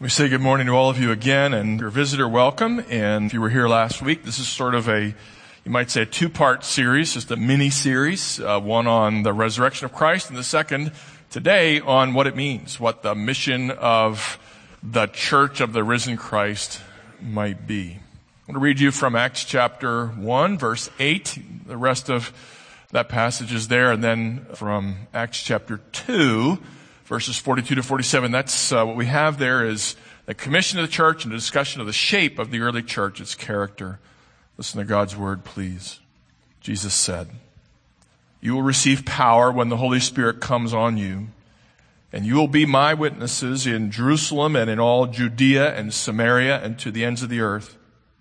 We say good morning to all of you again, and your visitor, welcome. And if you were here last week, this is sort of you might say a two-part series, just a mini-series, one on the resurrection of Christ, and the second today on what it means, what the mission of the church of the risen Christ might be. I'm going to read you from Acts chapter 1, verse 8. The rest of that passage is there, and then from Acts chapter 2, verses 42 to 47, that's what we have there is the commission of the church and a discussion of the shape of the early church, its character. Listen to God's word, please. Jesus said, "You will receive power when the Holy Spirit comes on you, and you will be my witnesses in Jerusalem and in all Judea and Samaria and to the ends of the earth."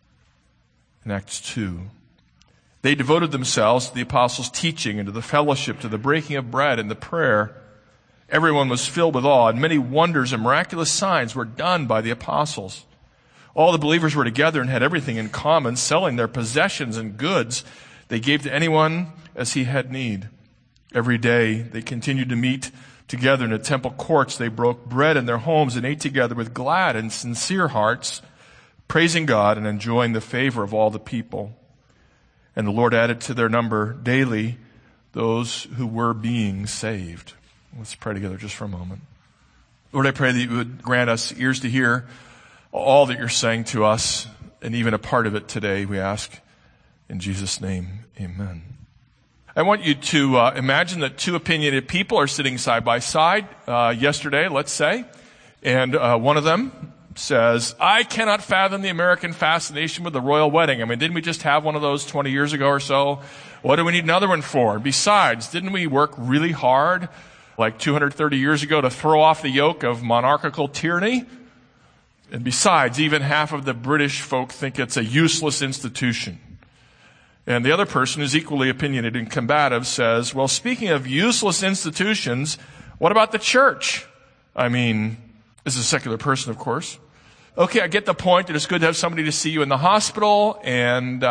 In Acts 2, they devoted themselves to the apostles' teaching and to the fellowship, to the breaking of bread and the prayer. Everyone was filled with awe, and many wonders and miraculous signs were done by the apostles. All the believers were together and had everything in common, selling their possessions and goods they gave to anyone as he had need. Every day they continued to meet together in the temple courts. They broke bread in their homes and ate together with glad and sincere hearts, praising God and enjoying the favor of all the people. And the Lord added to their number daily those who were being saved. Let's pray together just for a moment. Lord, I pray that you would grant us ears to hear all that you're saying to us, and even a part of it today, we ask. In Jesus' name, amen. I want you to imagine that two opinionated people are sitting side by side yesterday, let's say, and one of them says, "I cannot fathom the American fascination with the royal wedding. I mean, didn't we just have one of those 20 years ago or so? What do we need another one for? Besides, didn't we work really hard like 230 years ago to throw off the yoke of monarchical tyranny? And besides, even half of the British folk think it's a useless institution." And the other person, who's equally opinionated and combative, says, "Well, speaking of useless institutions, what about the church? I mean," this is a secular person, of course. "Okay, I get the point that it's good to have somebody to see you in the hospital and,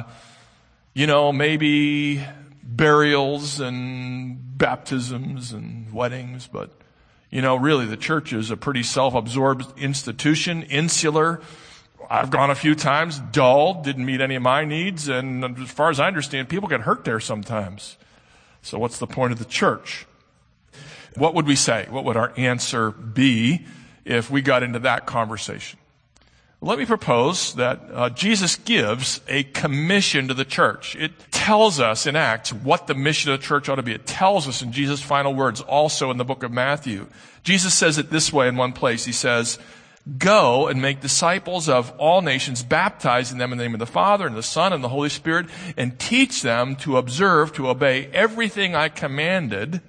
maybe burials and baptisms and weddings, but, really the church is a pretty self-absorbed institution, insular. I've gone a few times, dull, didn't meet any of my needs, and as far as I understand, people get hurt there sometimes. So what's the point of the church?" What would we say? What would our answer be if we got into that conversation? Let me propose that Jesus gives a commission to the church. It tells us in Acts what the mission of the church ought to be. It tells us in Jesus' final words, also in the book of Matthew. Jesus says it this way in one place. He says, "Go and make disciples of all nations, baptizing them in the name of the Father and the Son and the Holy Spirit, and teach them to observe, to obey everything I commanded.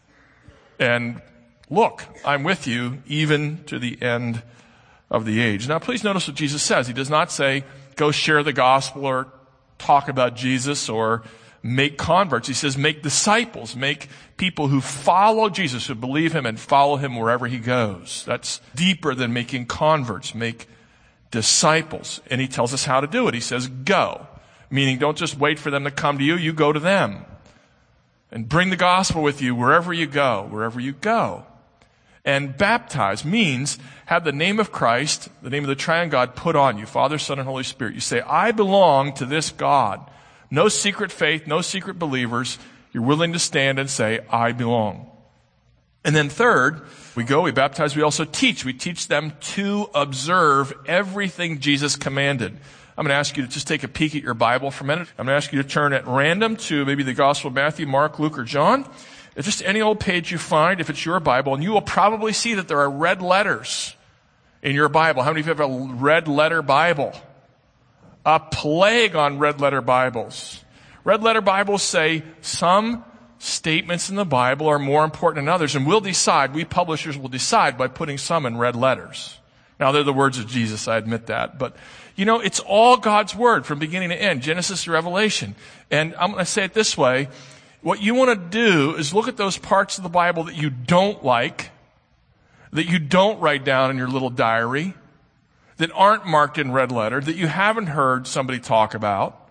And look, I'm with you even to the end of the age." Now, please notice what Jesus says. He does not say, go share the gospel or talk about Jesus or make converts. He says, make disciples, make people who follow Jesus, who believe him and follow him wherever he goes. That's deeper than making converts. Make disciples. And he tells us how to do it. He says, go. Meaning, don't just wait for them to come to you. You go to them. And bring the gospel with you wherever you go, wherever you go. And baptize means have the name of Christ, the name of the triune God, put on you, Father, Son, and Holy Spirit. You say, I belong to this God. No secret faith, no secret believers. You're willing to stand and say, I belong. And then third, we baptize, we also teach. We teach them to observe everything Jesus commanded. I'm going to ask you to just take a peek at your Bible for a minute. I'm going to ask you to turn at random to maybe the Gospel of Matthew, Mark, Luke, or John. It's just any old page you find, if it's your Bible, and you will probably see that there are red letters in your Bible. How many of you have a red letter Bible? A plague on red letter Bibles. Red letter Bibles say some statements in the Bible are more important than others, and we publishers will decide by putting some in red letters. Now, they're the words of Jesus, I admit that, but it's all God's word from beginning to end, Genesis to Revelation. And I'm going to say it this way. What you want to do is look at those parts of the Bible that you don't like, that you don't write down in your little diary, that aren't marked in red letter, that you haven't heard somebody talk about,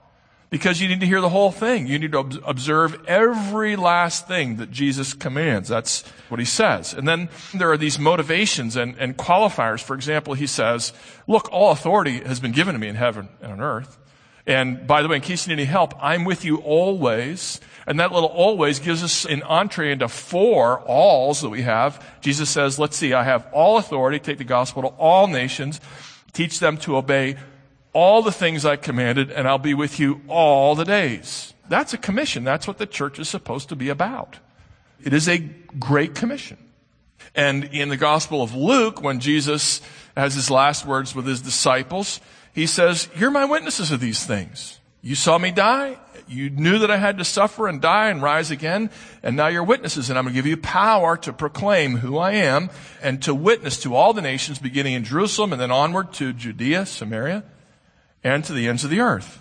Because you need to hear the whole thing. You need to observe every last thing that Jesus commands. That's what he says. And then there are these motivations and qualifiers. For example, he says, look, all authority has been given to me in heaven and on earth. And by the way, in case you need any help, I'm with you always. And that little always gives us an entree into 4 alls that we have. Jesus says, let's see, I have all authority, take the gospel to all nations, teach them to obey all the things I commanded, and I'll be with you all the days. That's a commission. That's what the church is supposed to be about. It is a great commission. And in the Gospel of Luke, when Jesus has his last words with his disciples, he says, you're my witnesses of these things. You saw me die. You knew that I had to suffer and die and rise again. And now you're witnesses. And I'm going to give you power to proclaim who I am and to witness to all the nations, beginning in Jerusalem and then onward to Judea, Samaria, and to the ends of the earth.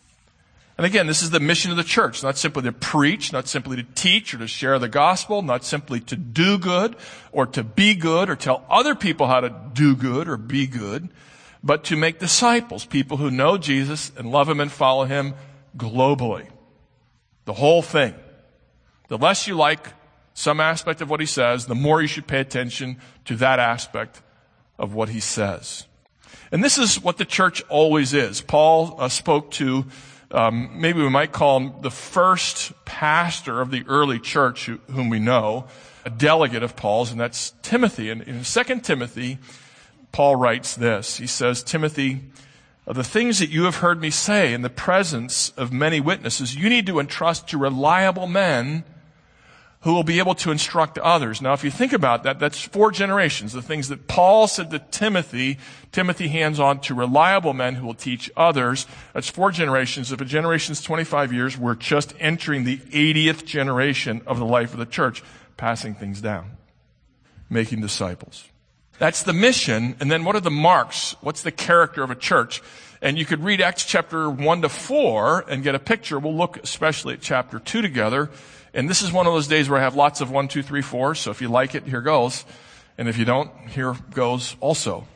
And again, this is the mission of the church, not simply to preach, not simply to teach or to share the gospel, not simply to do good or to be good or tell other people how to do good or be good, but to make disciples, people who know Jesus and love him and follow him globally. The whole thing. The less you like some aspect of what he says, the more you should pay attention to that aspect of what he says. And this is what the church always is. Paul spoke to, maybe we might call him the first pastor of the early church whom we know, a delegate of Paul's, and that's Timothy. And in 2 Timothy, Paul writes this. He says, Timothy, the things that you have heard me say in the presence of many witnesses, you need to entrust to reliable men who will be able to instruct others. Now, if you think about that, that's 4 generations. The things that Paul said to Timothy, Timothy hands on to reliable men who will teach others. That's 4 generations. If a generation's 25 years, we're just entering the 80th generation of the life of the church, passing things down, making disciples. That's the mission. And then what are the marks? What's the character of a church? And you could read Acts chapter 1 to 4 and get a picture. We'll look especially at chapter 2 together. And this is one of those days where I have lots of 1, 2, 3, 4. So if you like it, here goes. And if you don't, here goes also.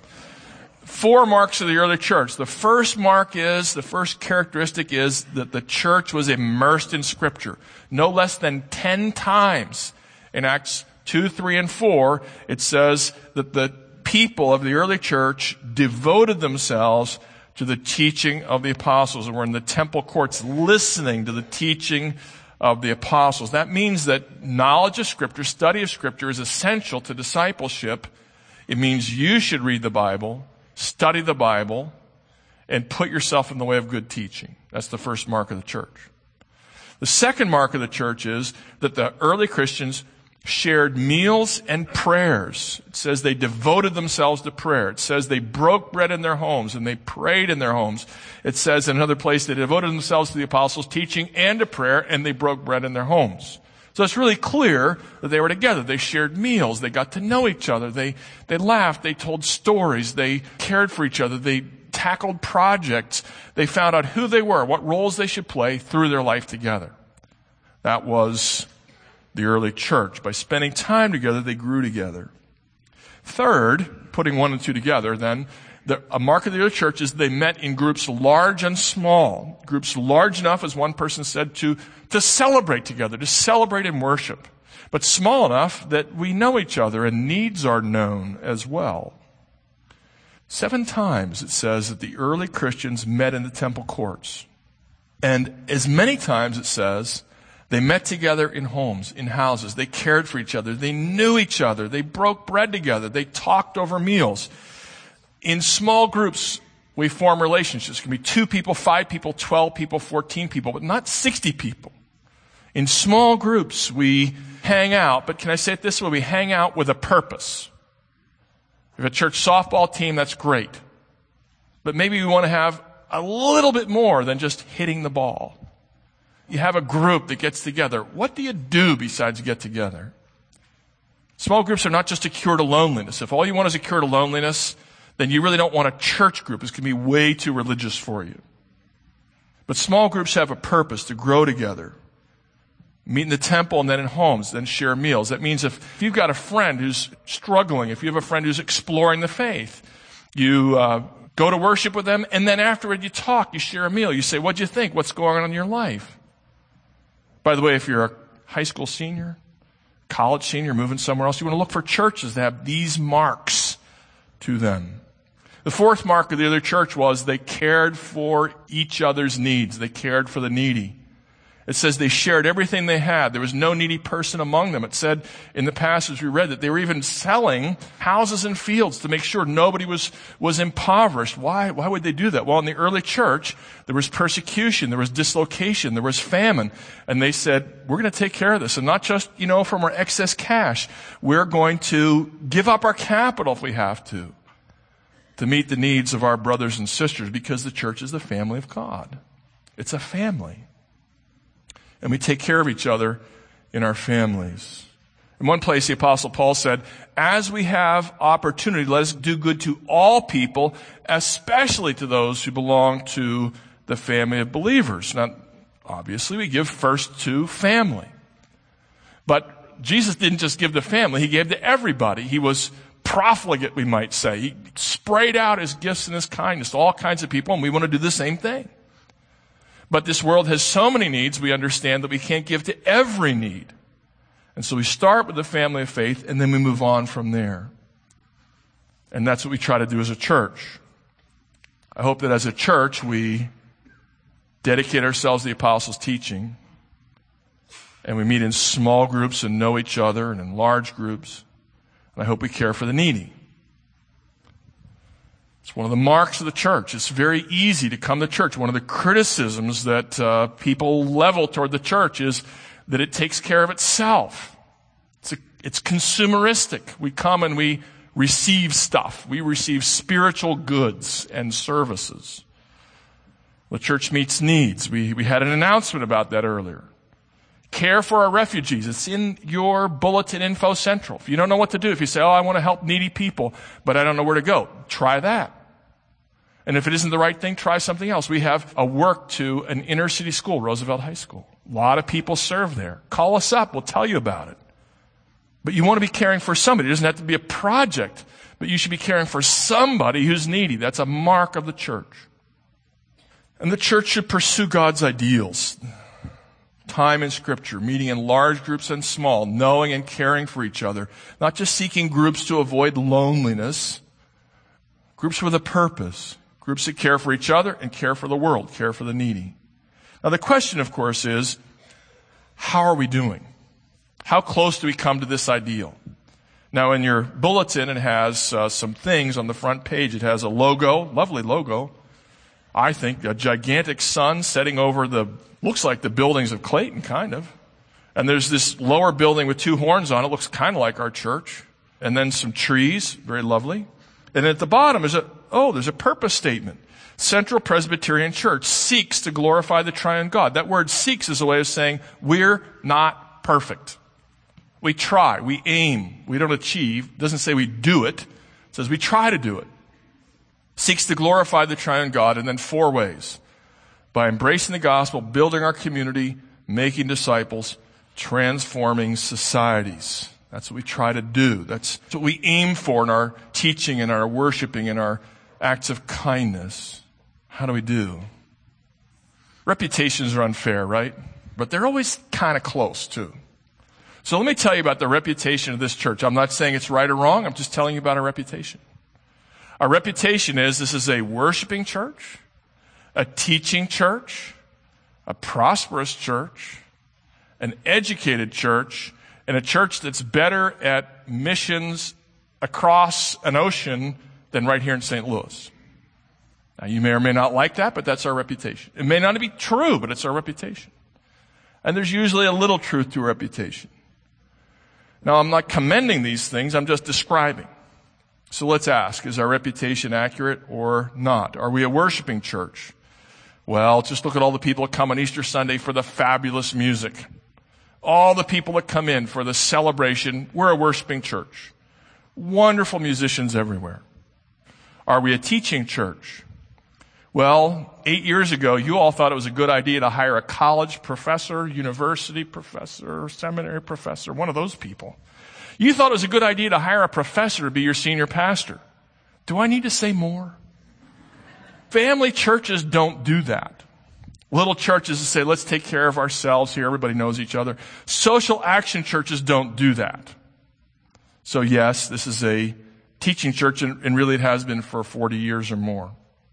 4 marks of the early church. The first characteristic is that the church was immersed in Scripture. No less than 10 times in Acts 2, 3, and 4, it says that the people of the early church devoted themselves to the teaching of the apostles and were in the temple courts listening to the teaching of the apostles. That means that knowledge of Scripture, study of Scripture is essential to discipleship. It means you should read the Bible, study the Bible, and put yourself in the way of good teaching. That's the first mark of the church. The second mark of the church is that the early Christians shared meals and prayers. It says they devoted themselves to prayer. It says they broke bread in their homes and they prayed in their homes. It says in another place they devoted themselves to the apostles' teaching and to prayer, and they broke bread in their homes. So it's really clear that they were together. They shared meals. They got to know each other. They laughed. They told stories. They cared for each other. They tackled projects. They found out who they were, what roles they should play through their life together. That was the early church. By spending time together, they grew together. Third, putting 1 and 2 together, then, a mark of the early church is they met in groups large and small. Groups large enough, as one person said, to celebrate together, to celebrate and worship. But small enough that we know each other and needs are known as well. 7 times it says that the early Christians met in the temple courts. And as many times it says they met together in homes, in houses. They cared for each other. They knew each other. They broke bread together. They talked over meals. In small groups, we form relationships. It can be 2 people, 5 people, 12 people, 14 people, but not 60 people. In small groups, we hang out. But can I say it this way? We hang out with a purpose. If a church softball team, that's great. But maybe we want to have a little bit more than just hitting the ball. You have a group that gets together. What do you do besides get together? Small groups are not just a cure to loneliness. If all you want is a cure to loneliness, then you really don't want a church group. It's going to be way too religious for you. But small groups have a purpose to grow together. Meet in the temple and then in homes, then share meals. That means if you've got a friend who's struggling, if you have a friend who's exploring the faith, you Go to worship with them, and then afterward you talk, you share a meal, you say, what'd you think? What's going on in your life? By the way, if you're a high school senior, college senior, moving somewhere else, you want to look for churches that have these marks to them. The fourth mark of the other church was they cared for each other's needs. They cared for the needy. It says they shared everything they had. There was no needy person among them. It said in the passage we read that they were even selling houses and fields to make sure nobody was impoverished. Why would they do that? Well, in the early church, there was persecution, there was dislocation, there was famine. And they said, we're going to take care of this. And not just, from our excess cash. We're going to give up our capital if we have to meet the needs of our brothers and sisters, because the church is the family of God. It's a family. And we take care of each other in our families. In one place, the Apostle Paul said, as we have opportunity, let us do good to all people, especially to those who belong to the family of believers. Now, obviously, we give first to family. But Jesus didn't just give to family, he gave to everybody. He was profligate, we might say. He sprayed out his gifts and his kindness to all kinds of people, and we want to do the same thing. But this world has so many needs, we understand that we can't give to every need. And so we start with the family of faith, and then we move on from there. And that's what we try to do as a church. I hope that as a church, we dedicate ourselves to the apostles' teaching, and we meet in small groups and know each other, and in large groups. And I hope we care for the needy. It's one of the marks of the church. It's very easy to come to church. One of the criticisms that people level toward the church is that it takes care of itself. It's consumeristic. We come and we receive stuff. We receive spiritual goods and services. The church meets needs. We had an announcement about that earlier. Care for our refugees. It's in your bulletin info central. If you don't know what to do, if you say, I want to help needy people, but I don't know where to go, try that. And if it isn't the right thing, try something else. We have a work to an inner city school, Roosevelt High School. A lot of people serve there. Call us up. We'll tell you about it. But you want to be caring for somebody. It doesn't have to be a project, but you should be caring for somebody who's needy. That's a mark of the church. And the church should pursue God's ideals. Time in Scripture, meeting in large groups and small, knowing and caring for each other. Not just seeking groups to avoid loneliness. Groups with a purpose. Groups that care for each other and care for the world, care for the needy. Now the question, of course, is, how are we doing? How close do we come to this ideal? Now in your bulletin, it has some things on the front page. It has a logo, lovely logo. I think a gigantic sun setting over looks like the buildings of Clayton, kind of. And there's this lower building with two horns on it. Looks kind of like our church. And then some trees, very lovely. And at the bottom is there's a purpose statement. Central Presbyterian Church seeks to glorify the triune God. That word seeks is a way of saying we're not perfect. We try, we aim, we don't achieve. It doesn't say we do it. It says we try to do it. Seeks to glorify the triune God, and then 4 ways. By embracing the gospel, building our community, making disciples, transforming societies. That's what we try to do. That's what we aim for in our teaching and our worshiping and our acts of kindness. How do we do? Reputations are unfair, right? But they're always kind of close, too. So let me tell you about the reputation of this church. I'm not saying it's right or wrong. I'm just telling you about our reputation. Our reputation is this is a worshiping church, a teaching church, a prosperous church, an educated church, and a church that's better at missions across an ocean than right here in St. Louis. Now, you may or may not like that, but that's our reputation. It may not be true, but it's our reputation. And there's usually a little truth to a reputation. Now, I'm not commending these things, I'm just describing. So let's ask, is our reputation accurate or not? Are we a worshiping church? Well, just look at all the people that come on Easter Sunday for the fabulous music. All the people that come in for the celebration. We're a worshiping church. Wonderful musicians everywhere. Are we a teaching church? Well, 8 years ago, you all thought it was a good idea to hire a college professor, university professor, seminary professor, one of those people. You thought it was a good idea to hire a professor to be your senior pastor. Do I need to say more? Family churches don't do that. Little churches say, let's take care of ourselves here. Everybody knows each other. Social action churches don't do that. So yes, this is a teaching church, and really it has been for 40 years or more.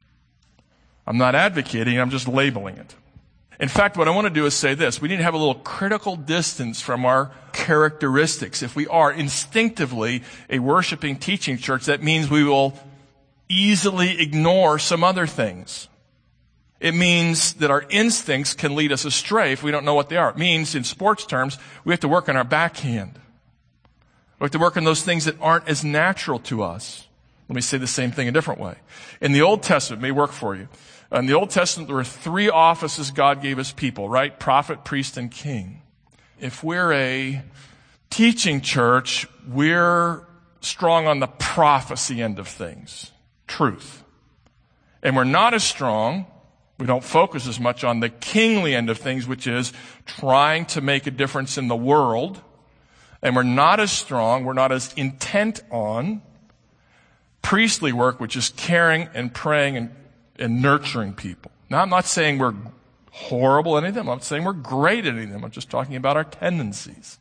I'm not advocating, I'm just labeling it. In fact, what I want to do is say this. We need to have a little critical distance from our characteristics. If we are instinctively a worshiping teaching church, that means we will easily ignore some other things. It means that our instincts can lead us astray if we don't know what they are. It means, in sports terms, we have to work on our backhand. We have to work on those things that aren't as natural to us. Let me say the same thing a different way. In the Old Testament, it may work for you. In the Old Testament, there were 3 offices God gave his people, right? Prophet, priest, and king. If we're a teaching church, we're strong on the prophecy end of things. Truth. And we're not as strong, we don't focus as much on the kingly end of things, which is trying to make a difference in the world. And we're not as strong, we're not as intent on priestly work, which is caring and praying and nurturing people. Now, I'm not saying we're horrible at any of them. I'm not saying we're great at any of them. I'm just talking about our tendencies.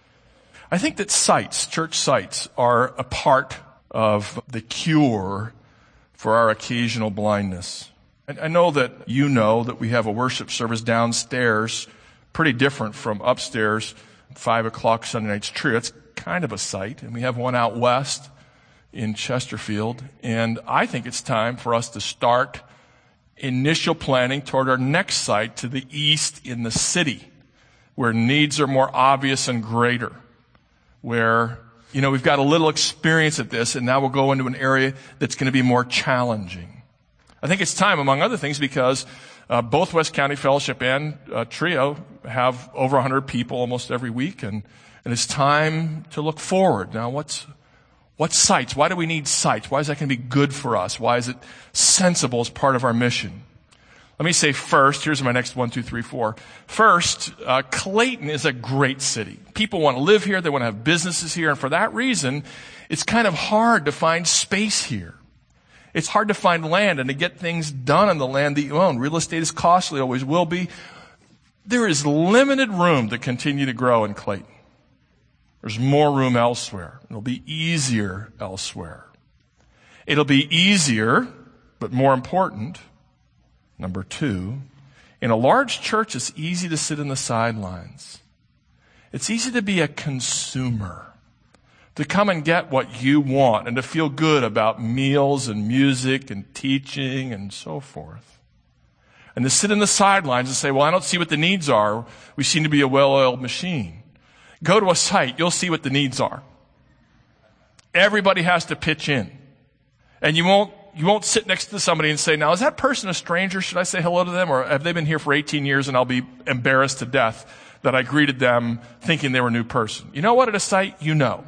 I think that sites, church sites, are a part of the cure for our occasional blindness. And I know that you know that we have a worship service downstairs, pretty different from upstairs, 5 o'clock Sunday nights. True, it's kind of a site. And we have one out west in Chesterfield. And I think it's time for us to start initial planning toward our next site to the east in the city, where needs are more obvious and greater, where, we've got a little experience at this, and now we'll go into an area that's going to be more challenging. I think it's time, among other things, because both West County Fellowship and Trio have over 100 people almost every week, and it's time to look forward. Now, what sites? Why do we need sites? Why is that going to be good for us? Why is it sensible as part of our mission? Let me say first, here's my next 1, 2, 3, 4. First, Clayton is a great city. People want to live here. They want to have businesses here. And for that reason, it's kind of hard to find space here. It's hard to find land and to get things done on the land that you own. Real estate is costly, always will be. There is limited room to continue to grow in Clayton. There's more room elsewhere. It'll be easier elsewhere. It'll be easier, but more important, number 2, in a large church, it's easy to sit in the sidelines. It's easy to be a consumer, to come and get what you want and to feel good about meals and music and teaching and so forth. And to sit in the sidelines and say, well, I don't see what the needs are. We seem to be a well-oiled machine. Go to a site, you'll see what the needs are. Everybody has to pitch in. And you won't sit next to somebody and say, now, is that person a stranger? Should I say hello to them? Or have they been here for 18 years and I'll be embarrassed to death that I greeted them thinking they were a new person? You know what? At a site, you know.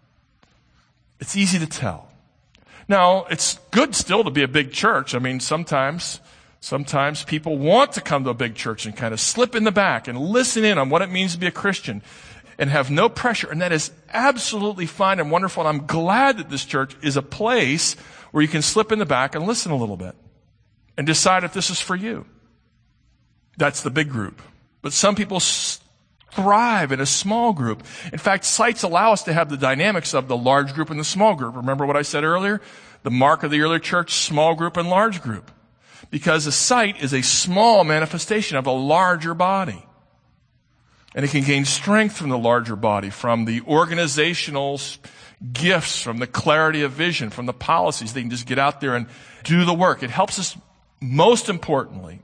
It's easy to tell. Now, it's good still to be a big church. I mean, sometimes people want to come to a big church and kind of slip in the back and listen in on what it means to be a Christian and have no pressure. And that is absolutely fine and wonderful. And I'm glad that this church is a place where you can slip in the back and listen a little bit and decide if this is for you. That's the big group. But some people thrive in a small group. In fact, sites allow us to have the dynamics of the large group and the small group. Remember what I said earlier? The mark of the early church, small group and large group. Because a site is a small manifestation of a larger body. And it can gain strength from the larger body, from the organizational gifts, from the clarity of vision, from the policies. They can just get out there and do the work. It helps us, most importantly,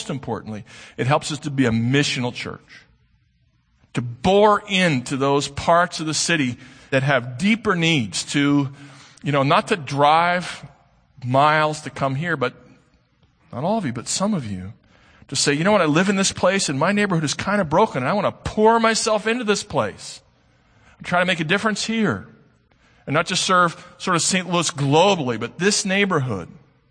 it helps us to be a missional church. To bore into those parts of the city that have deeper needs, to, not to drive miles to come here, but not all of you, but some of you, to say, you know what, I live in this place and my neighborhood is kind of broken and I want to pour myself into this place. I'm trying to make a difference here. And not just serve sort of St. Louis globally, but this neighborhood.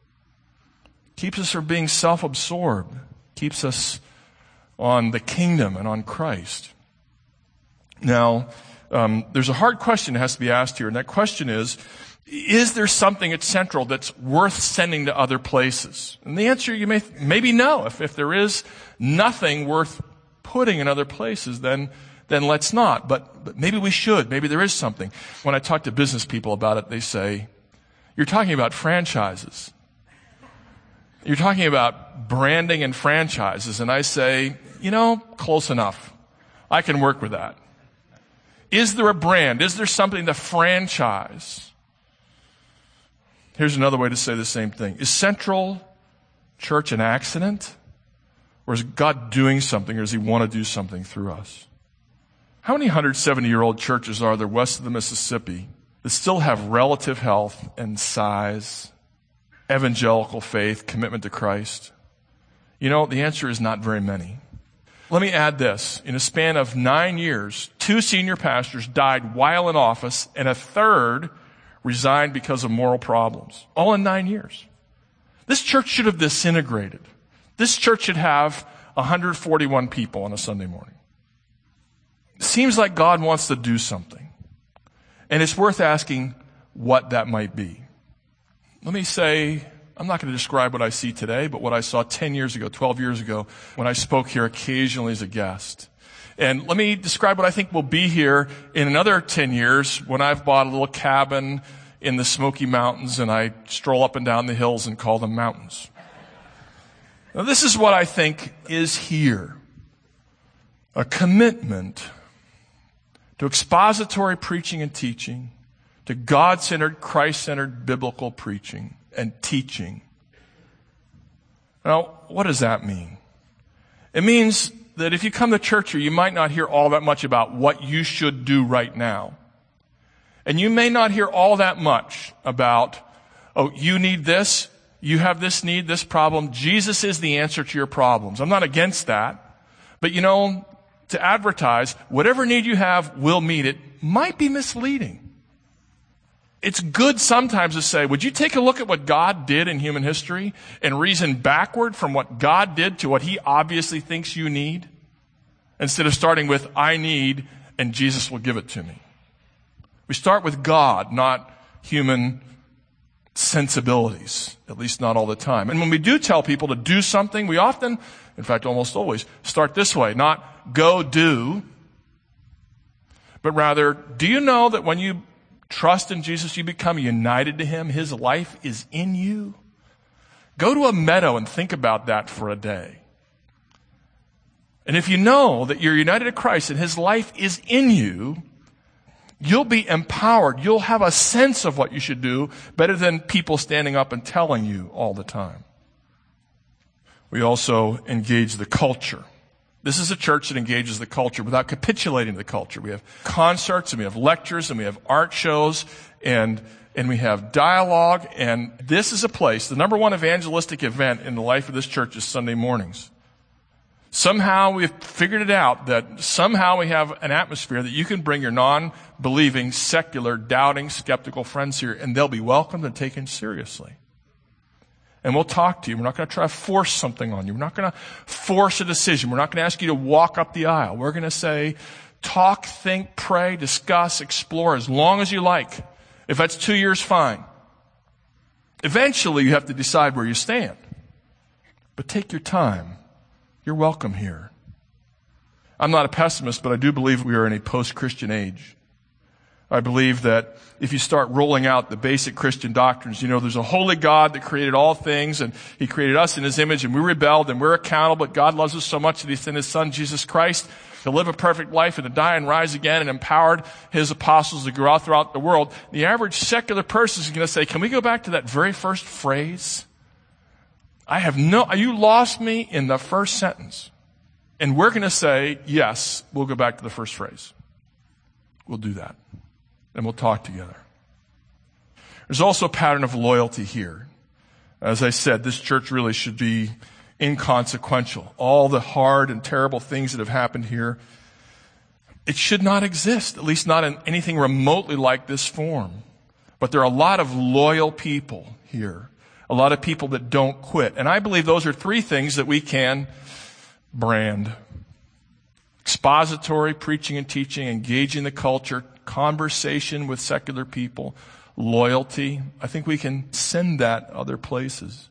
Keeps us from being self-absorbed. Keeps us on the kingdom and on Christ. Now, there's a hard question that has to be asked here, and that question is Is there something at Central that's worth sending to other places? And the answer you maybe no. If there is nothing worth putting in other places, then let's not. But maybe we should. Maybe there is something. When I talk to business people about it, they say, you're talking about franchises. You're talking about branding and franchises. And I say, close enough. I can work with that. Is there a brand? Is there something to franchise? Here's another way to say the same thing. Is Central Church an accident? Or is God doing something, or does he want to do something through us? How many 170-year-old churches are there west of the Mississippi that still have relative health and size, evangelical faith, commitment to Christ? The answer is not very many. Let me add this. In a span of 9 years, 2 senior pastors died while in office, and a third resigned because of moral problems. All in 9 years. This church should have disintegrated. This church should have 141 people on a Sunday morning. It seems like God wants to do something. And it's worth asking what that might be. Let me say, I'm not going to describe what I see today, but what I saw 10 years ago, 12 years ago, when I spoke here occasionally as a guest. And let me describe what I think will be here in another 10 years when I've bought a little cabin in the Smoky Mountains and I stroll up and down the hills and call them mountains. Now, this is what I think is here. A commitment to expository preaching and teaching, to God-centered, Christ-centered biblical preaching and teaching. Now, what does that mean? It means that if you come to church here, you might not hear all that much about what you should do right now. And you may not hear all that much about, you need this, you have this need, this problem. Jesus is the answer to your problems. I'm not against that. But to advertise, whatever need you have, we'll meet it, might be misleading. It's good sometimes to say, would you take a look at what God did in human history and reason backward from what God did to what he obviously thinks you need? Instead of starting with, I need, and Jesus will give it to me. We start with God, not human sensibilities, at least not all the time. And when we do tell people to do something, we often, in fact almost always, start this way, not go do, but rather, do you know that when you trust in Jesus, you become united to him. His life is in you. Go to a meadow and think about that for a day. And if you know that you're united to Christ and his life is in you, you'll be empowered. You'll have a sense of what you should do better than people standing up and telling you all the time. We also engage the culture. This is a church that engages the culture without capitulating to the culture. We have concerts and we have lectures and we have art shows and we have dialogue. And this is a place, the number one evangelistic event in the life of this church is Sunday mornings. Somehow we've figured it out that somehow we have an atmosphere that you can bring your non-believing, secular, doubting, skeptical friends here and they'll be welcomed and taken seriously. And we'll talk to you. We're not going to try to force something on you. We're not going to force a decision. We're not going to ask you to walk up the aisle. We're going to say, talk, think, pray, discuss, explore as long as you like. If that's 2 years, fine. Eventually, you have to decide where you stand. But take your time. You're welcome here. I'm not a pessimist, but I do believe we are in a post-Christian age. I believe that if you start rolling out the basic Christian doctrines, there's a holy God that created all things and he created us in his image and we rebelled and we're accountable, but God loves us so much that he sent his son, Jesus Christ, to live a perfect life and to die and rise again and empowered his apostles to go out throughout the world. The average secular person is going to say, can we go back to that very first phrase? You lost me in the first sentence. And we're going to say, yes, we'll go back to the first phrase. We'll do that. And we'll talk together. There's also a pattern of loyalty here. As I said, this church really should be inconsequential. All the hard and terrible things that have happened here, it should not exist, at least not in anything remotely like this form. But there are a lot of loyal people here. A lot of people that don't quit. And I believe those are 3 things that we can brand. Expository preaching and teaching, engaging the culture, conversation with secular people, loyalty. I think we can send that other places.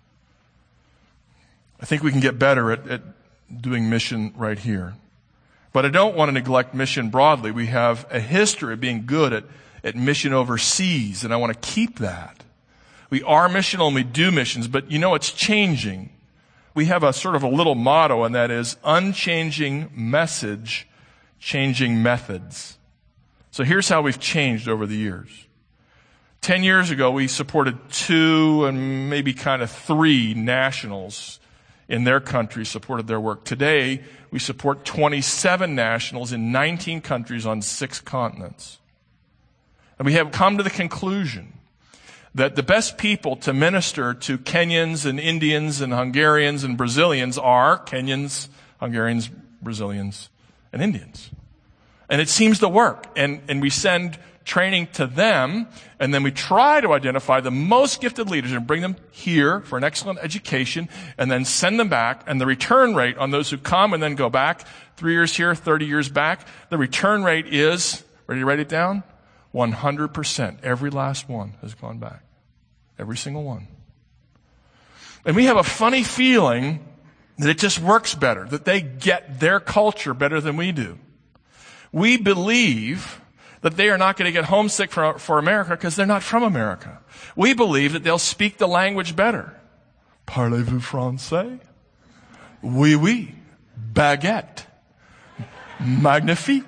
I think we can get better at doing mission right here. But I don't want to neglect mission broadly. We have a history of being good at mission overseas, and I want to keep that. We are missional and we do missions, but it's changing. We have a sort of a little motto, and that is unchanging message, changing methods. So here's how we've changed over the years. 10 years ago, we supported 2 and maybe kind of 3 nationals in their country, supported their work. Today, we support 27 nationals in 19 countries on 6 continents. And we have come to the conclusion that the best people to minister to Kenyans and Indians and Hungarians and Brazilians are Kenyans, Hungarians, Brazilians, and Indians. And it seems to work. And we send training to them, and then we try to identify the most gifted leaders and bring them here for an excellent education, and then send them back. And the return rate on those who come and then go back, 3 years here, 30 years back, the return rate is, ready to write it down? 100%. Every last one has gone back. Every single one. And we have a funny feeling that it just works better, that they get their culture better than we do. We believe that they are not going to get homesick for America because they're not from America. We believe that they'll speak the language better. Parlez-vous français? Oui, oui. Baguette. Magnifique.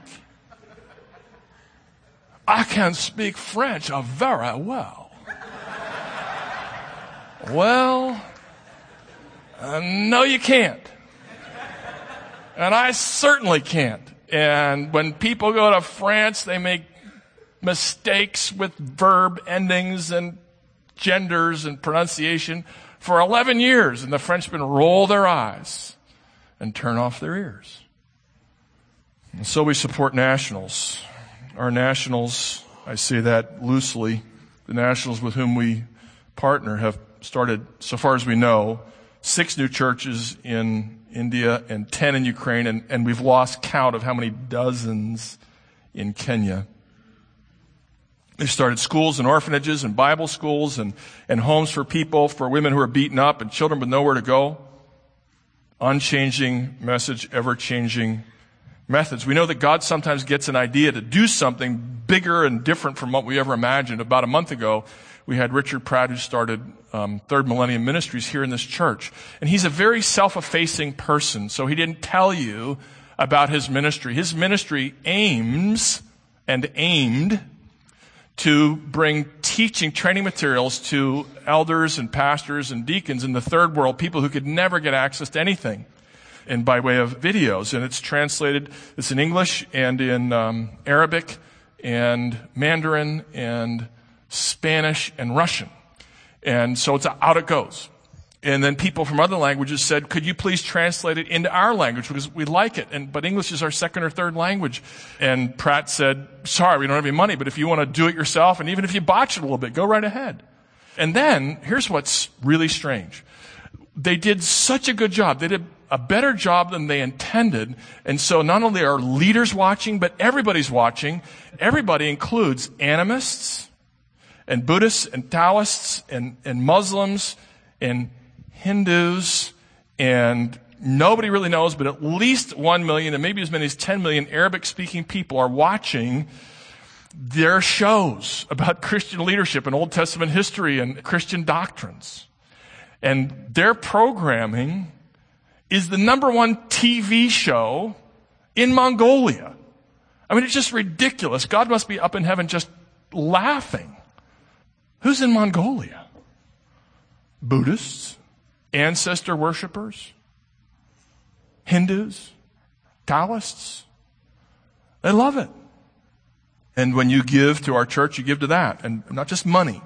I can speak French very well. Well, no you can't. And I certainly can't. And when people go to France, they make mistakes with verb endings and genders and pronunciation for 11 years. And the Frenchmen roll their eyes and turn off their ears. And so we support nationals. Our nationals, I say that loosely, the nationals with whom we partner have started, so far as we know, 6 new churches in India and 10 in Ukraine, and we've lost count of how many dozens in Kenya. They've started schools and orphanages and Bible schools and homes for people, for women who are beaten up and children with nowhere to go. Unchanging message, ever-changing methods. We know that God sometimes gets an idea to do something bigger and different from what we ever imagined. About a month ago, we had Richard Pratt, who started Third Millennium Ministries here in this church. And he's a very self-effacing person, so he didn't tell you about his ministry. His ministry aims and aimed to bring teaching, training materials to elders and pastors and deacons in the third world, people who could never get access to anything, and by way of videos. And it's translated, it's in English and in Arabic and Mandarin and Spanish and Russian. And so it's out it goes. And then people from other languages said, could you please translate it into our language because we like it, but English is our second or third language. And Pratt said, sorry, we don't have any money, but if you want to do it yourself, and even if you botch it a little bit, go right ahead. And then, here's what's really strange. They did such a good job. They did a better job than they intended. And so not only are leaders watching, but everybody's watching. Everybody includes animists and Buddhists and Taoists and Muslims and Hindus, and nobody really knows, but at least 1 million and maybe as many as 10 million Arabic-speaking people are watching their shows about Christian leadership and Old Testament history and Christian doctrines. And their programming is the #1 TV show in Mongolia. I mean, it's just ridiculous. God must be up in heaven just laughing. Who's in Mongolia? Buddhists? Ancestor worshipers? Hindus? Taoists? They love it. And when you give to our church, you give to that. And not just money,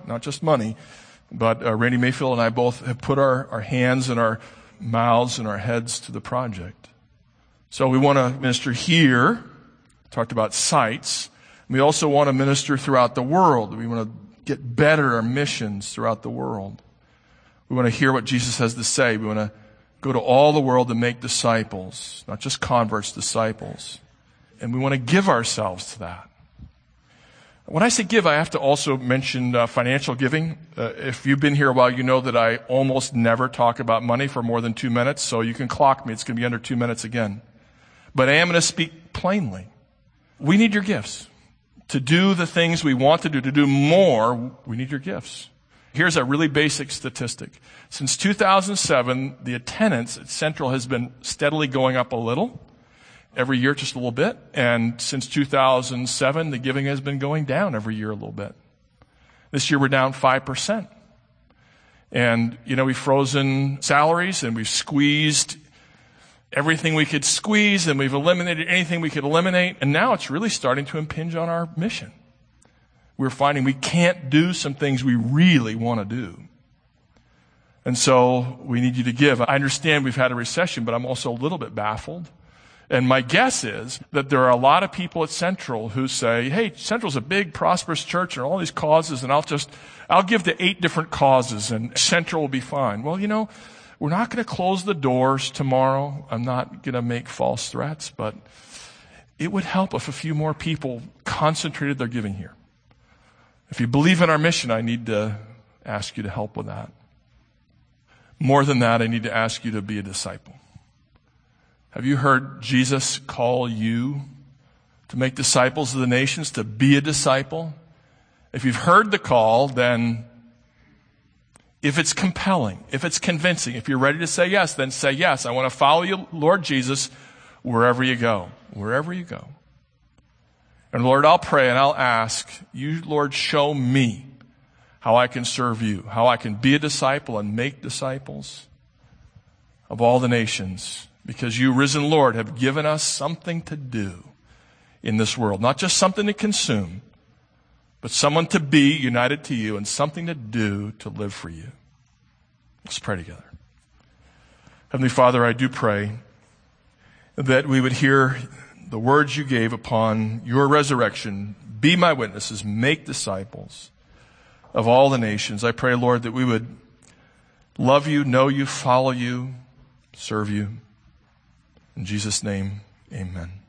but Randy Mayfield and I both have put our hands and our mouths and our heads to the project. So we want to minister here. Talked about sites. We also want to minister throughout the world. We want to get better at our missions throughout the world. We want to hear what Jesus has to say. We want to go to all the world and make disciples, not just converts, disciples. And we want to give ourselves to that. When I say give, I have to also mention financial giving. If you've been here a while, you know that I almost never talk about money for more than 2 minutes, so you can clock me. It's going to be under 2 minutes again. But I am going to speak plainly. We need your gifts. To do the things we want to do more, we need your gifts. Here's a really basic statistic. Since 2007, the attendance at Central has been steadily going up a little. Every year, just a little bit. And since 2007, the giving has been going down every year a little bit. This year, we're down 5%. And, we've frozen salaries and we've squeezed everything we could squeeze and we've eliminated anything we could eliminate. And now it's really starting to impinge on our mission. We're finding we can't do some things we really want to do. And so we need you to give. I understand we've had a recession, but I'm also a little bit baffled. And my guess is that there are a lot of people at Central who say, hey, Central's a big, prosperous church and all these causes, and I'll give to 8 different causes and Central will be fine. Well, we're not going to close the doors tomorrow. I'm not going to make false threats, but it would help if a few more people concentrated their giving here. If you believe in our mission, I need to ask you to help with that. More than that, I need to ask you to be a disciple. Have you heard Jesus call you to make disciples of the nations, to be a disciple? If you've heard the call, then if it's compelling, if it's convincing, if you're ready to say yes, then say yes. I want to follow you, Lord Jesus, wherever you go. Wherever you go. And Lord, I'll pray and I'll ask you, Lord, show me how I can serve you, how I can be a disciple and make disciples of all the nations. Because you, risen Lord, have given us something to do in this world. Not just something to consume, but someone to be united to you and something to do to live for you. Let's pray together. Heavenly Father, I do pray that we would hear the words you gave upon your resurrection. Be my witnesses, make disciples of all the nations. I pray, Lord, that we would love you, know you, follow you, serve you. In Jesus' name, amen.